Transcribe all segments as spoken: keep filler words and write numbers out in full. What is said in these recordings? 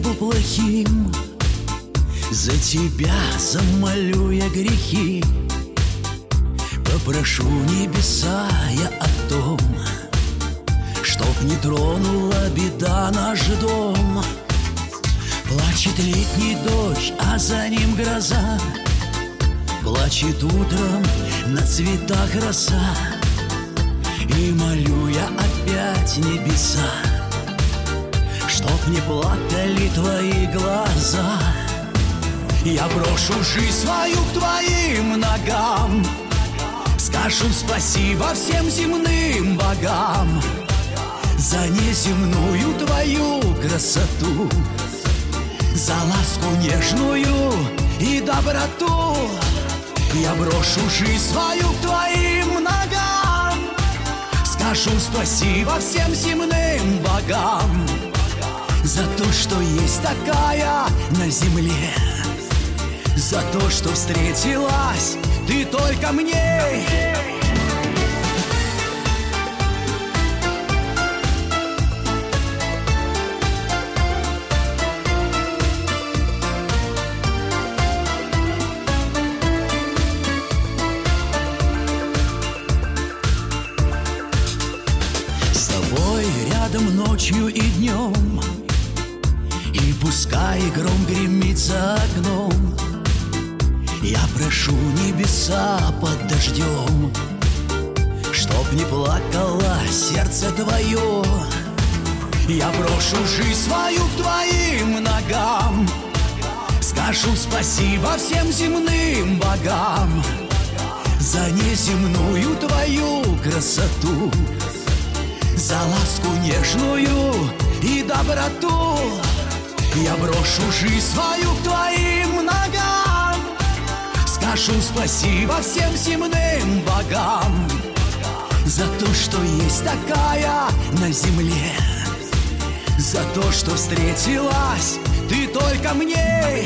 был плохим, за тебя замолю я грехи. Попрошу небеса я о том, чтоб не тронула беда наш дом. Плачет летний дождь, а за ним гроза, плачет утром на цветах роса. И молю я опять небеса, чтоб не плакали твои глаза. Я брошу жизнь свою к твоим ногам, скажу спасибо всем земным богам за неземную твою красоту, за ласку нежную и доброту. Я брошу жизнь свою к твоим ногам, скажу спасибо всем земным богам за то, что есть такая на земле, за то, что встретилась ты только мне. С тобой рядом ночью и днем, и пускай гром гремит за окном, я прошу небеса под дождем, чтоб не плакало сердце твое. Я брошу жизнь свою к твоим ногам, скажу спасибо всем земным богам за неземную твою красоту, за ласку нежную и доброту. Я брошу жизнь свою к твоим ногам, скажу спасибо всем земным богам за то, что есть такая на земле, за то, что встретилась ты только мне.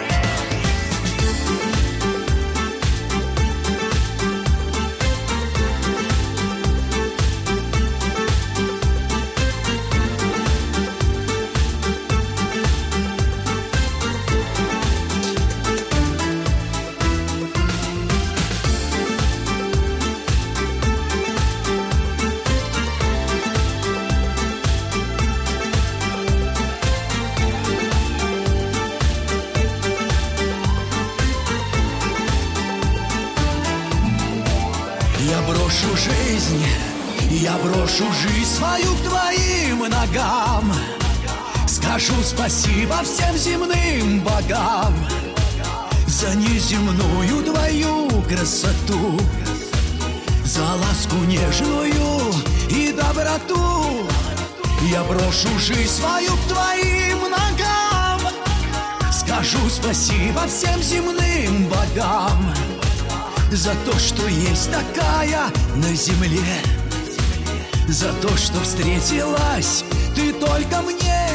Я брошу жизнь, я брошу жизнь свою к твоим ногам, скажу спасибо всем земным богам за неземную твою красоту, за ласку нежную и доброту. Я брошу жизнь свою к твоим ногам, скажу спасибо всем земным богам за то, что есть такая на земле, за то, что встретилась ты только мне.